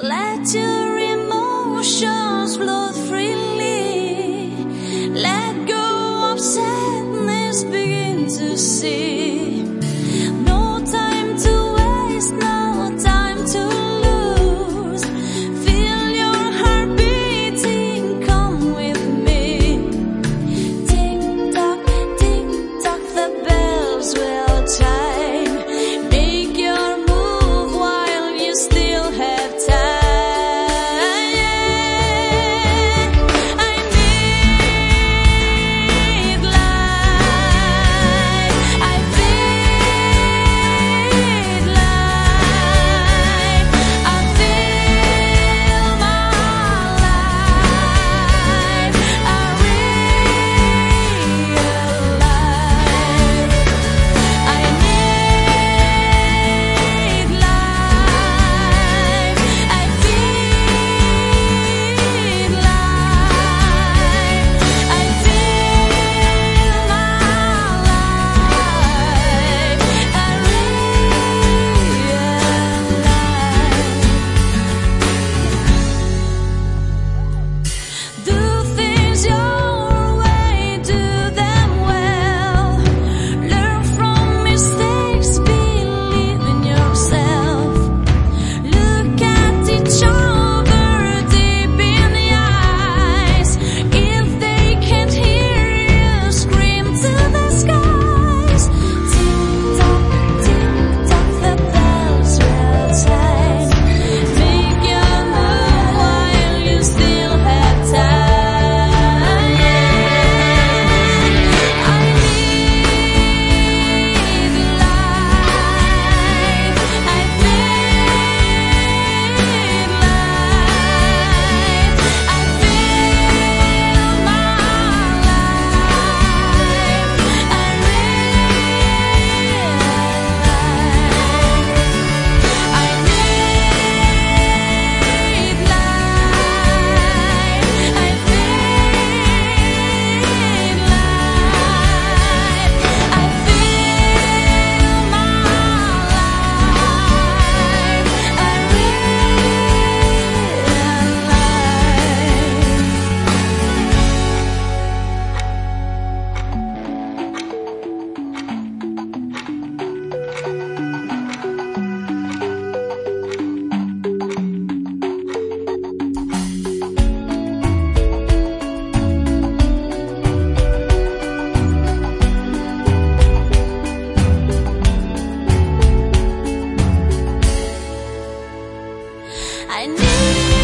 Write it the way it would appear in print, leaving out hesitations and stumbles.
Let your emotions flow freely. Let go of sadness, begin to see. No time to waste, no time to lose. Feel your heart beating, come with me. Tick tock, the bells will chime. Make your move while you still have time. I need light. I feel light. I feel my life. I realize I need life. I feel life. I feel my life. I realize. Do things your way, do them well. Learn from mistakes, believe in yourself. Look at each other deep in the eyes. If they can't hear you, scream to the skies. Tick tock, the bells will chime. Make your move while you still have time. I need life. I feel life. I feel my life. I need